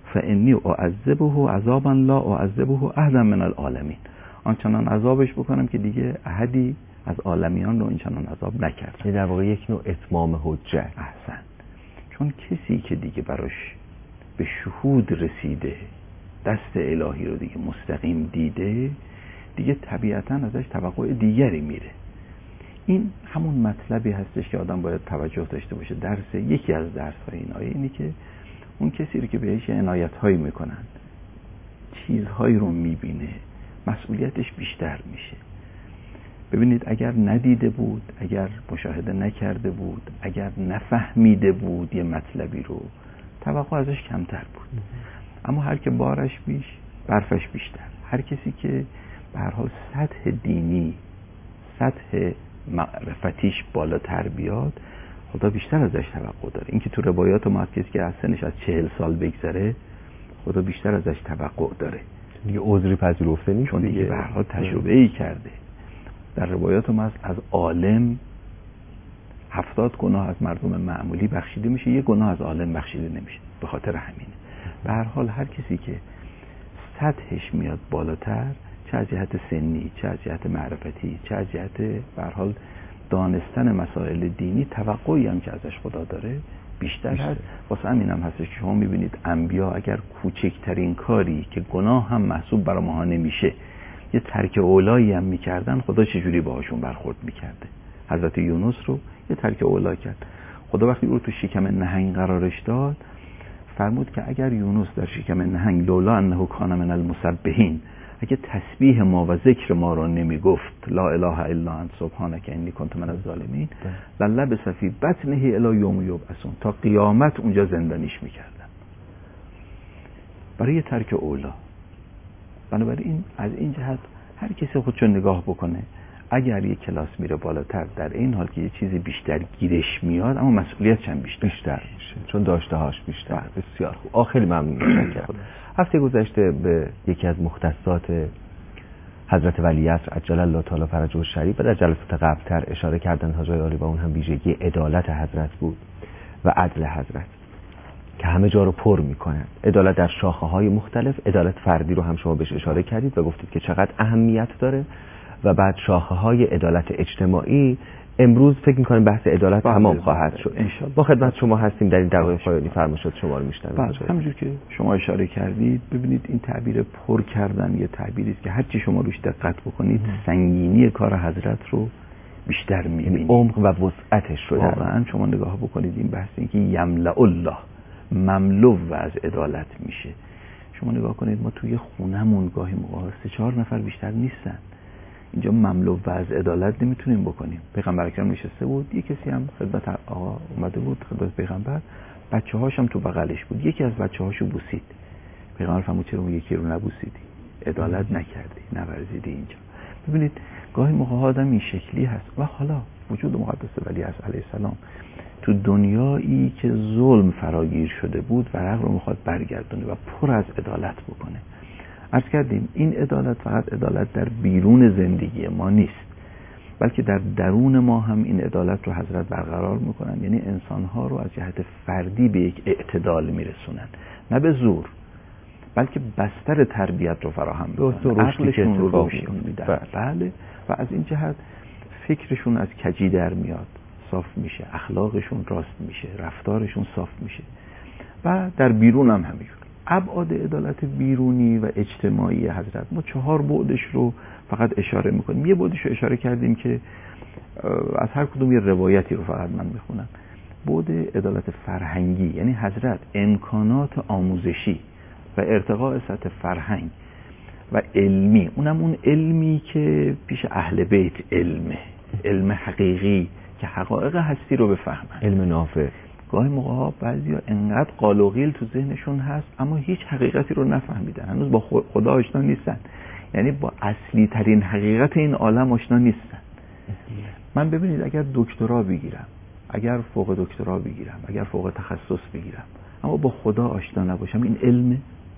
فانی اعذبه عذابا لا اعذبه احدا من العالمین، آنچنان عذابش بکنم که دیگه احدی از عالمیان رو اینچنان عذاب نکرد. این در واقع یک نوع اتمام حجت. احسن. چون کسی که دیگه براش به شهود رسیده، دست الهی رو دیگه مستقیم دیده، دیگه طبیعتاً ازش توقع دیگری میره. این همون مطلبی هستش که آدم باید توجه داشته باشه. درس یکی از درس‌های این آیه اینه که اون کسی رو که بهش عنایت‌هایی میکنن، چیزهایی رو میبینه، مسئولیتش بیشتر میشه. ببینید اگر ندیده بود، اگر مشاهده نکرده بود، اگر نفهمیده بود یه مطلبی رو، توقع ازش کمتر بود. اما هر که بارش بیش، برفش بیشتر. هر کسی که به هر حال سطح دینی، سطح معرفتیش بالاتر بیاد، خدا بیشتر ازش توقع داره. این که تو روایات ما هست کسی که از سنش از چهل سال بگذره، خدا بیشتر ازش توقع داره. دیگه عذری پذیرفته نیست، چون دیگه به هر حال تجربه ای کرده. در روایات ما هست از عالم هفتاد گناه از مردم معمولی بخشیده میشه، یک گناه از عالم بخشیده نمیشه. به خاطر همینه. به هر حال هر کسی که سطحش میاد بالاتر، چه از جهت سنی، چه از جهت معرفتی، چه از جهت به هر حال دانستن مسائل دینی، توقعی هم که ازش خدا داره بیشتر هست. واسه همین هم هستش که شما میبینید انبیا اگر کوچکترین کاری که گناه هم محسوب برای ما نمیشه، یه ترک اولایی هم میکردن، خدا چجوری باهاشون برخورد میکرده. حضرت یونس رو یه ترک اولا کرد. خدا وقتی او رو تو شکم نهنگ قرارش داد، فرمود که اگر یونس در شکم نهنگ لولا انه کان من المسبحین، اگه تسبیح ما و ذکر ما رو نمیگفت، لا اله الا انت سبحانک انی کنت من الظالمین، للبث فی بطنه الی یوم یبعثون، تا قیامت اونجا زندانیش میکردن. برای ترک اولا. بنابراین از این جهت هر کسی خودشو نگاه بکنه، اگر یک کلاس میره بالاتر، در این حال که یه چیزی بیشتر گیرش میاد، اما مسئولیتش هم بیشتر بیشتر میشه، چون داشته هاش بیشتر. بسیار خوب. آخری ممنون. هفته گذشته به یکی از مختصات حضرت ولیعصر عجل الله تعالی فرجه الشریف و در جلسات قبلتر اشاره کردن حاج عالی و اون هم ویژگی عدالت حضرت بود و عدل حضرت که همه جا رو پر میکنن. عدالت در شاخه های مختلف، عدالت فردی رو هم شما بهش اشاره کردید و گفتید که چقدر اهمیت داره، و بعد شاخه های عدالت اجتماعی. امروز فکر می‌کنیم بحث عدالت تمام خواهد شد. با خدمت شما هستیم در این دقایق پایانی. فرمایشات شما رو میشنویم. همونجور که شما اشاره کردید، ببینید این تعبیر پر کردن یه تعبیری است که هر چی شما روش دقت بکنید، سنگینی کار حضرت رو بیشتر می‌بینید، عمق و وسعتش رو. واقعا شما نگاه بکنید این بحث این که یملأ الله مملو و از عدالت میشه. شما نگاه کنید ما توی خونمون گاهی موقع سه چهار نفر بیشتر نیستن، اینجا مملو و از عدالت نمیتونیم بکنیم. پیغمبر اکرم نشسته بود، یک کسی هم خدمت آقا اومده بود، خدمت پیغمبر، بچه هاش هم تو بغلش بود، یکی از بچه هاشو بوسید. پیغمبر فرمود چرا اون یکی رو نبوسیدی؟ عدالت نکردی، نورزیدی اینجا. ببینید گاهی موقع آدم این شکلی هست. و حالا وجود مقدس ولیعصر علیه السلام تو دنیایی که ظلم فراگیر شده بود، ورق رو میخواد برگردونه و پر از عدالت بکنه. عرض کردیم این عدالت فقط عدالت در بیرون زندگی ما نیست، بلکه در درون ما هم این عدالت رو حضرت برقرار میکنن. یعنی انسانها رو از جهت فردی به یک اعتدال میرسونن، نه به زور، بلکه بستر تربیت رو فراهم میکنن، عقلشون رو روشن میدن. بله. و از این جهت فکرشون از کجی در میاد، صاف میشه، اخلاقشون راست میشه، رفتارشون صاف میشه. و در بیرون هم همینجور. ابعاد عدالت بیرونی و اجتماعی حضرت، ما چهار بعدش رو فقط اشاره میکنیم. یه بعدش رو اشاره کردیم که از هر کدوم یه روایتی رو فقط من میخونم. بعد عدالت فرهنگی، یعنی حضرت امکانات آموزشی و ارتقاء سطح فرهنگ و علمی، اونم اون علمی که پیش اهل بیت علمه، علم حقیقی که حقایق هستی رو بفهمن، علم نافع. گاهی موقع ها بعضیا انقدر قال و قیل تو ذهنشون هست اما هیچ حقیقتی رو نفهمیدن، هنوز با خدا آشنا نیستن، یعنی با اصلی ترین حقیقت این عالم آشنا نیستن. من ببینید اگر دکترا بگیرم، اگر فوق دکترا بگیرم، اگر فوق تخصص بگیرم، اما با خدا آشنا نباشم، این علمه؟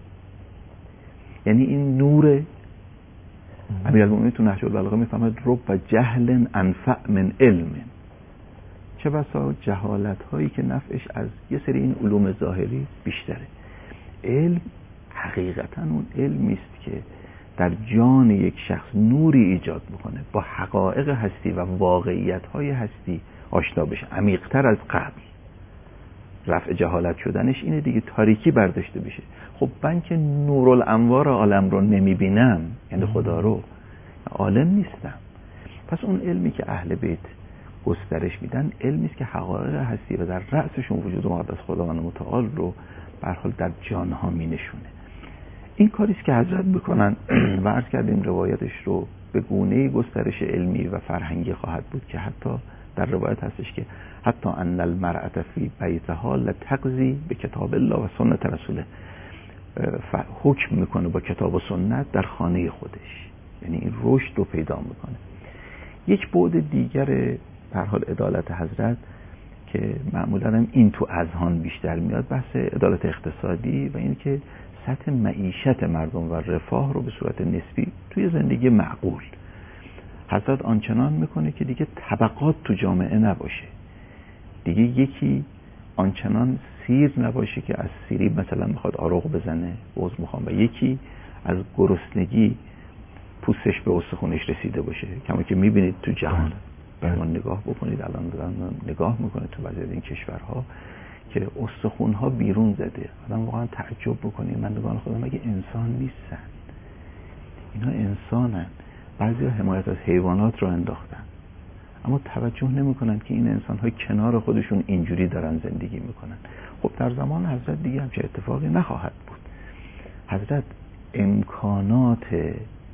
یعنی این نوره؟ امیرالمومنین تو نهج البلاغه میفهمد رب جهل انفع من علم. چه بسا جهالت هایی که نفعش از یه سری این علوم ظاهری بیشتره. علم حقیقتا اون علمی است که در جان یک شخص نوری ایجاد بکنه، با حقایق هستی و واقعیت‌های هستی آشنا بشه، عمیق‌تر از قبل. رفع جهالت شدنش اینه دیگه، تاریکی برداشته بشه. خب من که نورالانوار عالم رو نمیبینم، یعنی خدا رو، عالم نیستم. پس اون علمی که اهل بیت گسترش میدن علمی است که حقایق هستی و در رأسشون وجود مقدس خداوند متعال رو به هر حال در جانها مینشونه. این کاری است که حضرت میکنن و عرض کردیم روایتش رو به گونه‌ای گسترش علمی و فرهنگی خواهد بود که حتی در روایت هستش که حتی ان المرأة فی بیتها لتقضی به کتاب الله و سنت رسوله، حکم میکنه با کتاب و سنت در خانه خودش، یعنی این رشد رو پیدا میکنه. یک بعد دیگر به هر حال عدالت حضرت که معمولا هم این تو اذهان بیشتر میاد، بحث عدالت اقتصادی و این که سطح معیشت مردم و رفاه رو به صورت نسبی توی زندگی معقول حضرت آنچنان میکنه که دیگه طبقات تو جامعه نباشه، دیگه یکی آنچنان سیر نباشه که از سیری مثلا میخواد آروغ بزنه عضو میخوام و یکی از گرسنگی پوستش به استخونش رسیده باشه، کما که میبینید تو جهان. شما نگاه بکنید الان دارن نگاه میکنه تو بعضی از این کشورها که استخونها بیرون زده، آدم واقعا تعجب بکنه، من نگاه خودم مگه انسان نیستن؟ اینا انسانن. بعضیا حمایت از حیوانات رو انداختن اما توجه نمیکنن که این انسان‌ها کنار خودشون اینجوری دارن زندگی میکنن. خب در زمان حضرت دیگه همچه اتفاقی نخواهد بود. حضرت امکانات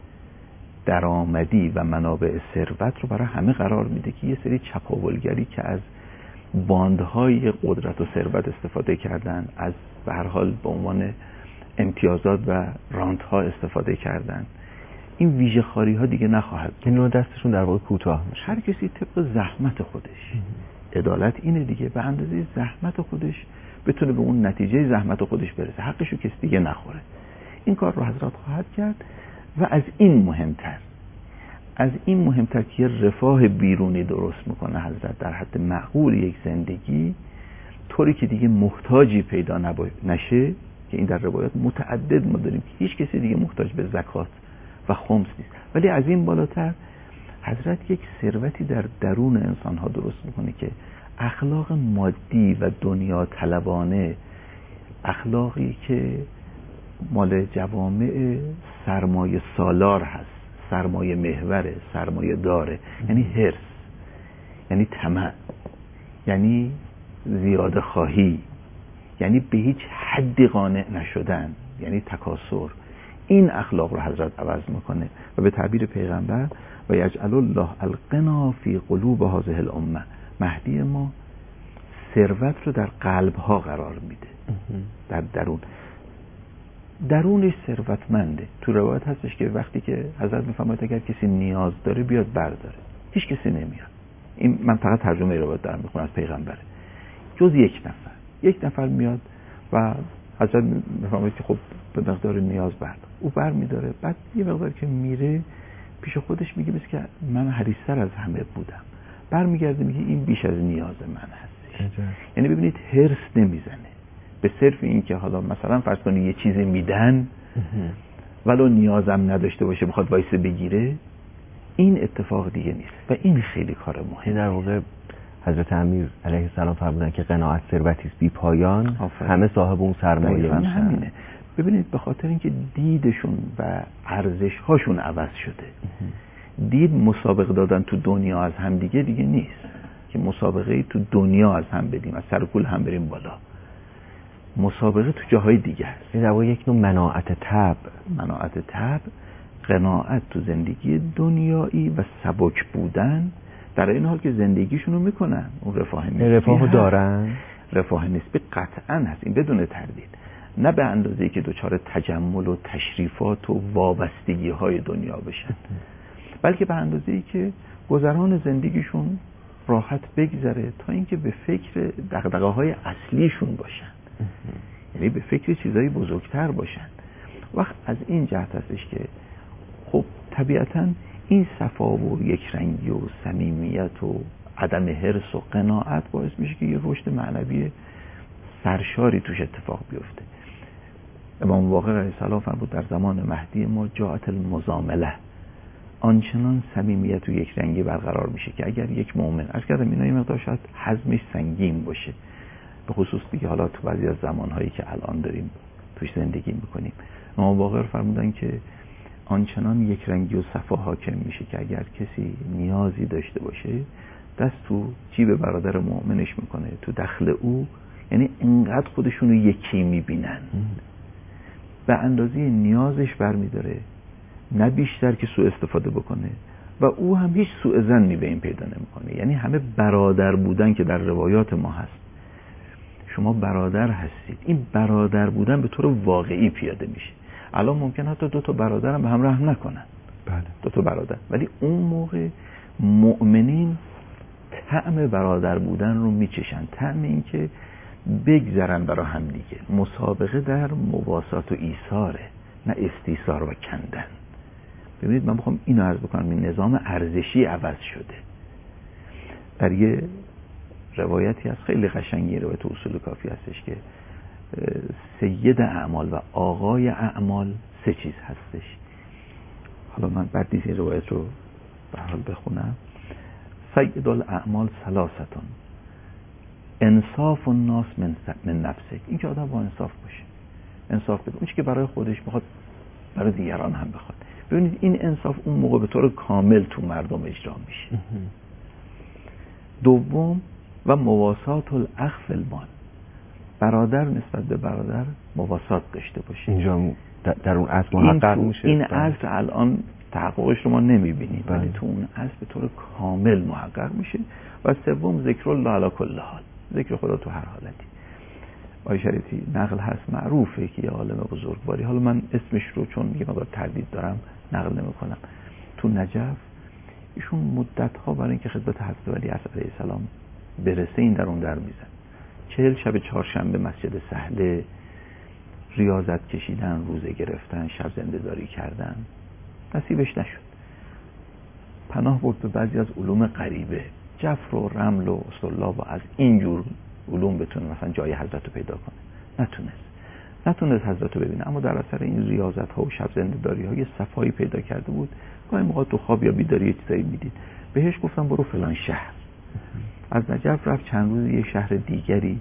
درآمدی و منابع ثروت رو برای همه قرار میده که یه سری چپاولگری که از باندهای قدرت و ثروت استفاده کردن، از به هر حال به عنوان امتیازات و رانت‌ها استفاده کردن، این ویژه خاری ها دیگه نخواهد بود. این دستشون در واقع کوتاه میشه. هر کسی طبق زحمت خودش. عدالت اینه دیگه، به اندازه زحمت خودش بتونه به اون نتیجه زحمت خودش برسه، حقشو کسی دیگه نخوره. این کار رو حضرت خواهد کرد و از این مهمتر از این مهمتر که یه رفاه بیرونی درست میکنه حضرت در حد معقول یک زندگی، طوری که دیگه محتاجی پیدا نشه، که این در روایات متعدد ما داریم که هیچ کسی دیگه محتاج به زکات و خمس نیست. ولی از این بالاتر حضرت یک ثروتی در درون انسان ها درست میکنه که اخلاق مادی و دنیا طلبانه، اخلاقی که مال جوامع سرمایه سالار هست، سرمایه محوره، سرمایه داره، یعنی حرص، یعنی طمع، یعنی زیاده خواهی، یعنی به هیچ حدی قانع نشدن، یعنی تکاسر. این اخلاق رو حضرت عوض میکنه و به تعبیر پیغمبر و یجعل الله الغنا فی قلوب هذه الامه، مهدی ما ثروت رو در قلب ها قرار میده، در درون درونش ثروتمنده. تو روایت هستش که وقتی که حضرت میفرماید اگر کسی نیاز داره بیاد برداره، هیچ کسی نمیاد. این من فقط ترجمه روایت دارم میخونم از پیغمبره، جز یک نفر یک نفر میاد و حضرت میفرماید که خب به مقدار نیاز برد، او بر میداره. بعد یه مقدار که میره پیش خودش میگه بس که من حریص‌تر از همه بودم، برمیگرده میگه این بیش از نیاز من هستش. یعنی ببینید حرص نمیزنه به صرف این که حالا مثلا فرض کنید یه چیزی میدن ولو نیازم نداشته باشه بخواد وایسه بگیره، این اتفاق دیگه نیست و این خیلی کار مهمه. در واقع حضرت امیر علیه السلام فرمودن که قناعت ثروتی است بی پایان، همه صاحب اون سرمایه میشن. همینه. ببینید به خاطر اینکه دیدشون و ارزش هاشون عوض شده، دید مسابقه دادن تو دنیا از هم دیگه دیگه نیست که مسابقه تو دنیا از هم بدیم، از سر کول هم بریم بالا. مسابقه تو جاهای دیگه است. این در واقع یک نوع مناعت طبع، مناعت طبع، قناعت تو زندگی دنیایی و سبک بودن، در این حال که زندگیشون رو میکنن. اون رفاه نیست، رفاه دارن، رفاه نسبی قطعا هست، این بدون تردید. نه به اندازه‌ای که دوچار تجمل و تشریفات و وابستگی های دنیا بشن، بلکه به اندازه‌ای که گذران زندگیشون راحت بگذره تا اینکه به فکر دغدغه‌های اصلیشون باشن، یعنی به فکر چیزایی بزرگتر باشن. وقت از این جهت هستش که خب طبیعتاً این صفا و یکرنگی و صمیمیت و عدم حرص و قناعت باعث میشه که یه رشد معنوی سرشاری توش اتفاق بیفته. امام باقر علیه السلام فرمود در زمان مهدی ما جاءت المزامله، آنچنان صمیمیت و یک رنگی برقرار میشه که اگر یک مؤمن، عرض کردم اینا یه مقدار شاید حزمش سنگین باشه، به خصوص دیگه حالا تو بعضی از زمانهایی که الان داریم توش زندگی میکنیم. امام باقر فرمودن که آنچنان یک رنگی و صفا حاکم میشه که اگر کسی نیازی داشته باشه دست تو جیب برادر مؤمنش میکنه، تو دخل او، یعنی انقدر خودشونو یکی میبینن، به اندازه نیازش برمیداره، نه بیشتر که سوء استفاده بکنه و او هم هیچ سوء ظنی به این پیدا نمیکنه. یعنی همه برادر بودن که در روایات ما هست، شما برادر هستید، این برادر بودن به طور واقعی پیاده میشه. الان ممکن حتی دو تا برادر هم به هم رحم نکنن، بله، دو تا برادر، ولی اون موقع مؤمنین طعم برادر بودن رو میچشن، طعم این که بگذرن برای هم دیگه. مسابقه در مواسات و ایثاره، نه استیثار و کندن. ببینید من بخوام اینو عرض بکنم، این نظام ارزشی عوض شده. در یه روایتی هست خیلی قشنگی، روایت اصول کافی هستش که سید اعمال و آقای اعمال سه چیز هستش. حالا من بعد دیگه این روایت رو به حال بخونم. سید الاعمال ثلاثتون، انصاف الناس من من نفسه، این که آدم با انصاف باشه، انصاف بده، اون چیزی که برای خودش میخواد برای دیگران هم بخواد. ببینید این انصاف اون موقع به طور کامل تو مردم اجرا میشه. دوم و مواسات الاخ فی المال، برادر نسبت به برادر مواسات داشته باشه. اینجا در اون اصل محقق میشه. این اصل الان تحققش رو ما نمیبینیم، بله. ولی تو اون اصل به طور کامل محقق میشه. و سوم ذکر الله علی کل حال، ذکر خدا تو هر حالتی. آقای شریعتی نقل هست معروفه که یه عالم بزرگواری، حالا من اسمش رو چون یه مقدار تردید دارم نقل نمیکنم، تو نجف ایشون مدت ها برای اینکه خدمت حضرت ولی عصر علیه السلام برسه این در اون در میزن. چهل شب چهارشنبه مسجد سهله ریاضت کشیدن، روزه گرفتن، شب زنده داری کردن، نصیبش نشد. پناه برد به بعضی از علوم غریبه، جفر و رمل و اصطلاح و از اینجور علوم بتونه مثلا جای حضرت رو پیدا کنه. نتونست نتونست حضرت رو ببینه، اما در اثر این ریاضت ها و شب زنده داری ها یه صفایی پیدا کرده بود. گاهی موقع تو خواب یا بیداری یه چیزایی میدید. بهش گفتم برو فلان شهر. از نجف رفت چند روز یه شهر دیگری،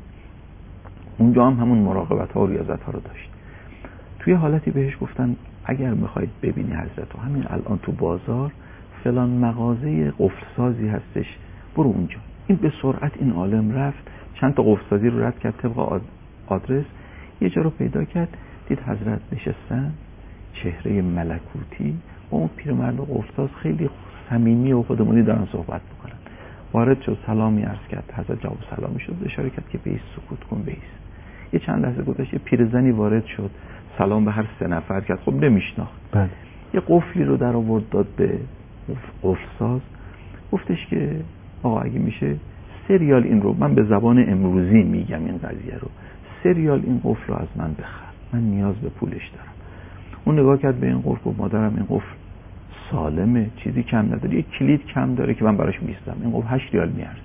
اونجا هم همون مراقبت ها و ریاضت ها رو داشت. توی حالتی بهش گفتن اگر میخواید ببینی حضرت رو، همین الان تو بازار فلان مغازه قفل سازی هستش، برو اونجا. این به سرعت این عالم رفت، چند تا قفل سازی رو رد کرد، طبق آدرس یه جا رو پیدا کرد، دید حضرت نشستن، چهره ملکوتی، با اون پیرمرد قفل ساز خیلی صمیمی و خودمونی دارن صحبت میکنن. وارد شد، سلامی عرض کرد، حضرت جواب سلامی شد، اشاره کرد که بیست، سکوت کن، بیست. یه چند لحظه گذشت، یه پیرزنی وارد شد، سلام به هر سه نفر کرد، خب نمیشناخت. بله. یه قفلی رو در آورد داد به قفل ساز، گفتش که آقا اگه میشه سه ریال این رو، من به زبان امروزی میگم این قضیه رو، سه ریال این قفل رو از من بخر، من نیاز به پولش دارم. اون نگاه کرد به این قفل و مادرم این قفل سالمه، چیزی کم نداره، یه کلید کم داره که من براش میستم، این قفل هشت ریال میارزه.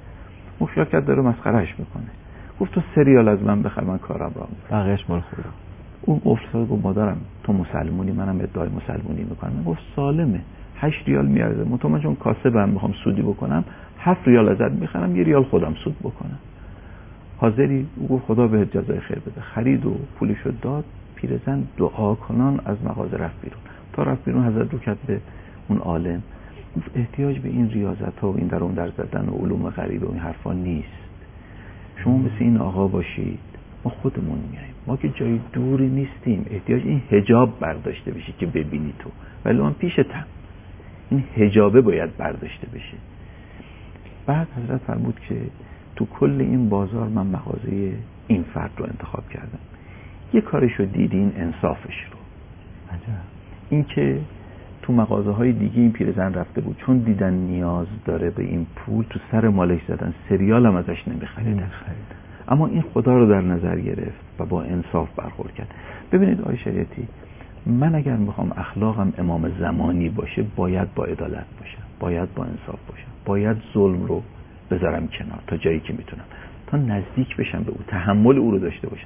مشکل داره مسخرهش میکنه. گفت تو سه ریال از من بخر، من کارم را میکنم، بقیش مال خودم. اون قفل ساز گفت مادرم تو مسلمونی، منم ادعای مسلمونی میکنم. گفت سالمه، هشت ریال میارزه، مطمئن من چون کاسب هم میخوام سودی بکنم، هفت ریال ازت میخرم، یه ریال خودم سود بکنم. حاضری؟ او گفت خدا بهت جزای خیر بده. خرید و پولشو داد. پیرزن دعا کنان از مغازه رفت بیرون. تا رفت بیرون حضرت رو کرد به اون عالم، گفت احتیاج به این ریاضت ها و این در اون در زدن و علوم غریب و این حرفا نیست. شما مثل این آقا باشید، ما خودمون میاییم، ما که جای دوری نیستیم، احتیاج این حجاب برداشته بشه که ببینی تو، ولی من پیشتم، این حجابه باید برداشته بشه. بعد حضرت فرمود که تو کل این بازار من مغازه این فرد رو انتخاب کردم. یه کارشو دیدین، انصافش رو. عجب. این که تو مغازه های دیگه این پیرزن رفته بود، چون دیدن نیاز داره به این پول، تو سر مالش زدن، سریال هم ازش نمیخرید. اما این خدا رو در نظر گرفت و با انصاف برخورد کرد. ببینید آقای شریعتی، من اگر میخوام اخلاقم امام زمانی باشه، باید با عدالت باشم، باید با انصاف باشم، باید ظلم رو بذارم کنار تا جایی که میتونم، تا نزدیک بشم به او، تحمل او رو داشته باشم.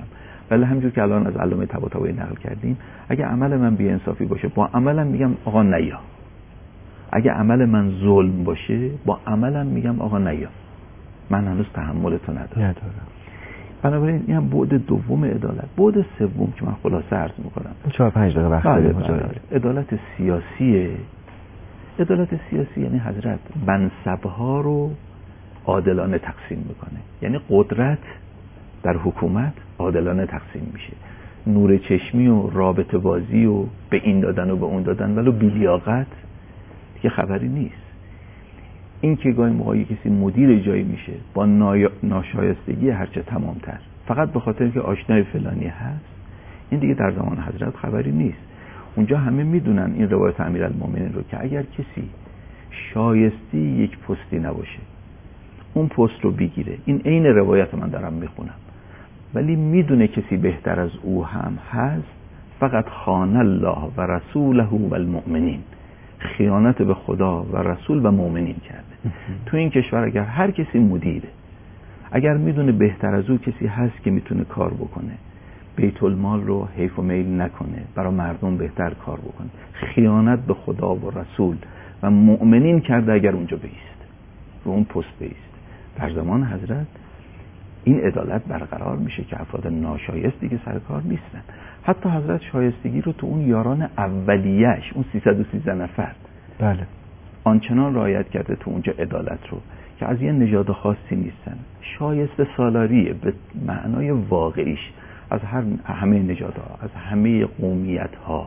ولی همونجور که الان از علامه طباطبایی نقل کردیم، اگه عمل من بی‌انصافی باشه با عملم میگم آقا نیا، اگه عمل من ظلم باشه با عملم میگم آقا نیا، من هنوز تحمل تو ندارم. ندارم. بنابراین این هم بعد دوم عدالت. بعد سوم که من خلاصه عرض میکنم، چهار پنج دقیقه وقت بله داریم. بله. عدالت سیاسیه. عدالت سیاسی یعنی حضرت منصبها رو عادلانه تقسیم میکنه، یعنی قدرت در حکومت عادلانه تقسیم میشه. نور چشمی و رابطه بازی و به این دادن و به اون دادن ولو بی‌لیاقت دیگه خبری نیست. این که گاهی موقعی کسی مدیر جایی میشه با ناشایستگی هرچه تمامتر فقط به خاطر که آشنای فلانی هست، این دیگه در زمان حضرت خبری نیست. اونجا همه میدونن این روایت امیرالمومنین رو که اگر کسی شایسته یک پستی نباشه اون پست رو بگیره، این عین روایت من دارم میخونم، ولی میدونه کسی بهتر از او هم هست، فقط خان الله و رسوله و المؤمنین، خیانت به خدا و رسول و مؤمنین کرده. تو این کشور اگر هر کسی مدیره، اگر میدونه بهتر از او کسی هست که میتونه کار بکنه، بیت المال رو حیف و میل نکنه، برای مردم بهتر کار بکنه، خیانت به خدا و رسول و مؤمنین کرده، اگر اونجا بیست رو اون پست بیست، در زمان حضرت این عدالت برقرار میشه که افراد ناشایستی که سر کار نیستن. حتی حضرت شایستگی رو تو اون یاران اولیه‌اش، اون سیصد و سیزده نفر، بله، آنچنان رعایت کرده تو اونجا عدالت رو که از یه نژاد خاصی نیستن، شایسته سالاریه به معنای واقعیش، از هر همه نژادها، از همه قومیت‌ها.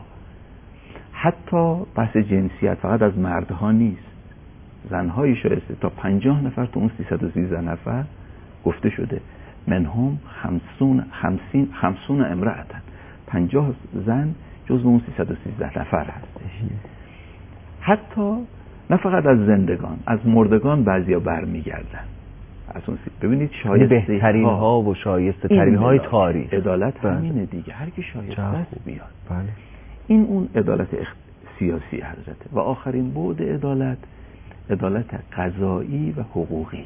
حتی بحث جنسیت فقط از مردها نیست، زنهای شایسته تا پنجاه نفر تو اون سیصد و سیزده نفر گفته شده منهم خمسون خمسین خمسون امرأتن، پنجاه زن جزو اون سیصد و سیزده نفر هستش. حتی نه فقط از زندگان، از مردگان بعضیا برمیگردن. از اون سی... ببینید شایسته بهترین ها, ها و شایسته ترین های تاریخ. عدالت همینه دیگه، هر کی شایسته است بیاد. بله. این اون عدالت اخ... سیاسی حضرته. و آخرین بعد عدالت، عدالت قضایی و حقوقی،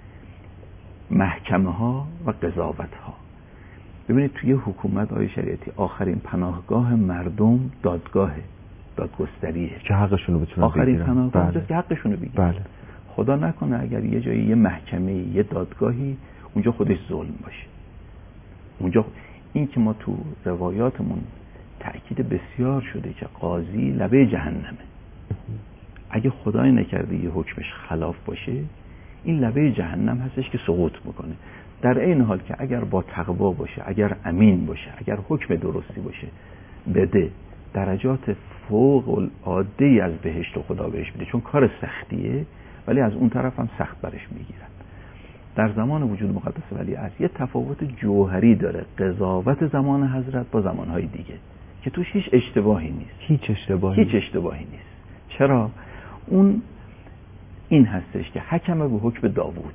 محکمه ها و قضاوت ها. ببینید توی حکومت آیه شریعتی آخرین پناهگاه مردم دادگاه دادگستریه که حقشون رو بتونن آخرین بگیرن. پناهگاه بله. که حقشون رو بگیرن. بله. خدا نکنه اگر یه جایی یه محکمه، یه دادگاهی اونجا خودش ظلم باشه. اونجا این که ما تو روایاتمون تأکید بسیار شده که قاضی لبه جهنمه، اگه خدای نکرده یه حکمش خلاف باشه این لبه جهنم هستش که سقوط میکنه. در این حال که اگر با تقوا باشه، اگر امین باشه، اگر حکم درستی باشه بده، درجات فوق العاده از بهشت و خدا بهش میده، چون کار سختیه ولی از اون طرف هم سخت برش میگیرن. در زمان وجود مقدس ولیعصر یه تفاوت جوهری داره قضاوت زمان حضرت با زمانهای دیگه که توش هیچ اشتباهی نیست. هیچ اشتباهی هیچ اشتباهی نیست. چرا؟ اون این هستش که حکم به حکم داوود،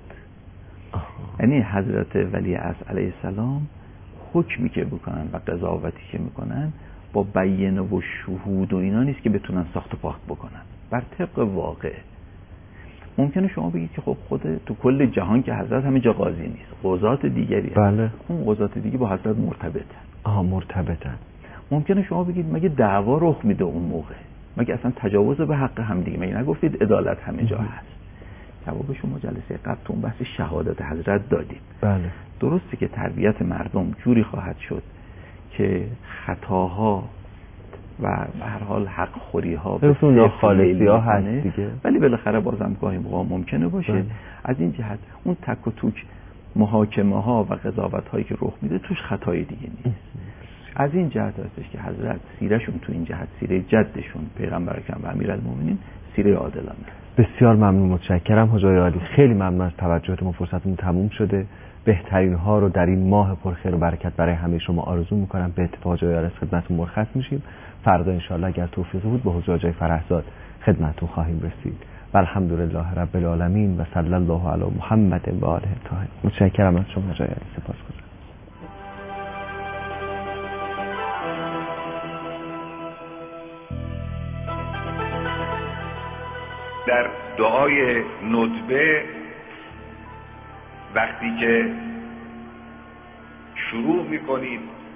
یعنی حضرت ولیعصر علیه السلام حکمی که بکنن و قضاوتی که میکنن با بیانه و شهود و اینا نیست که بتونن ساخت و پاخت بکنن، بر طبق واقع. ممکنه شما بگید که خب خود تو کل جهان که حضرت همه جا قاضی نیست، قضات دیگری هست. بله. اون قضات دیگه با حضرت مرتبطن. آها مرتبطن. ممکنه شما بگید مگه دعوا رخ میده اون موقع، مگه اصلا تجاوز به حق هم دیگه، مگه نگفتید عدالت همه جا هست؟ جواب شما جلسه قبل تو اون بحث شهادت حضرت دادیم. بله. درسته که تربیت مردم جوری خواهد شد که خطاها و به هر حال حق خوری ها به اون ناخالصی ها هست دیگه، ولی بالاخره بازم گاهی موقع ممکنه باشه. بله. از این جهت اون تک و توک محاکمه ها و قضاوت هایی که رخ میده توش خطای دیگه نیست. از این جهت هستش که حضرت سیرهشون تو این جهت، سیره جدشون پیغمبر اکرم و امیرالمومنین، سیره عادلانه. بسیار ممنون، متشکرم حجای عالی. خیلی ممنون از توجهتون. فرصتمون تموم شده. بهترین ها رو در این ماه پرخیر و برکت برای همه شما آرزو میکنم. به اتفاق حجای عالی خدمتتون مرخص میشیم. فردا ان شاء الله اگر توفیق بود با حضور حجای فرحزاد خدمتتون خواهیم رسید. و الحمدلله رب العالمین و صلی الله علی محمد و آله الطاهرین. متشکرم از شما حجای عالی. سپاسگزارم. در دعای ندبه وقتی که شروع میکنید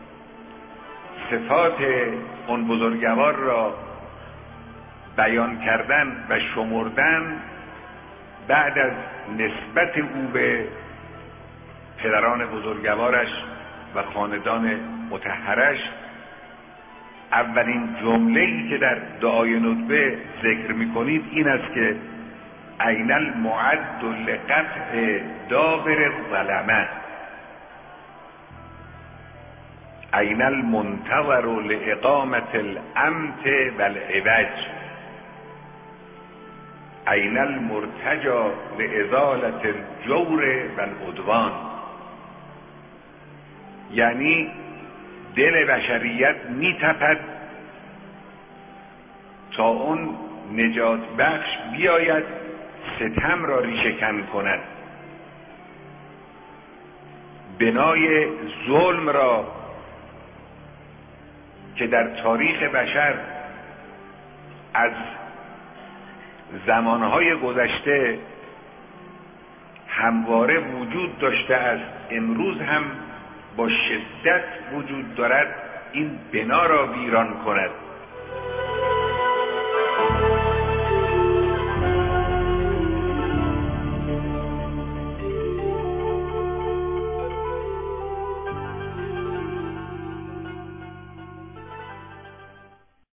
صفات اون بزرگوار را بیان کردن و شمردن بعد از نسبت او به پدران بزرگوارش و خاندان مطهرش، اولین جمله‌ای که در دعای ندبه ذکر می‌کنید این است که این المعد لقطع دابر الظلمه، این المنتظر لاقامة الامت والعوج، این المرتجى لازالة الجور والعدوان. یعنی دل بشریت میتپد تا اون نجات بخش بیاید ستم را ریشه‌کن کند، بنای ظلم را که در تاریخ بشر از زمانهای گذشته همواره وجود داشته است، امروز هم با شدت وجود دارد، این بنا را ویران کند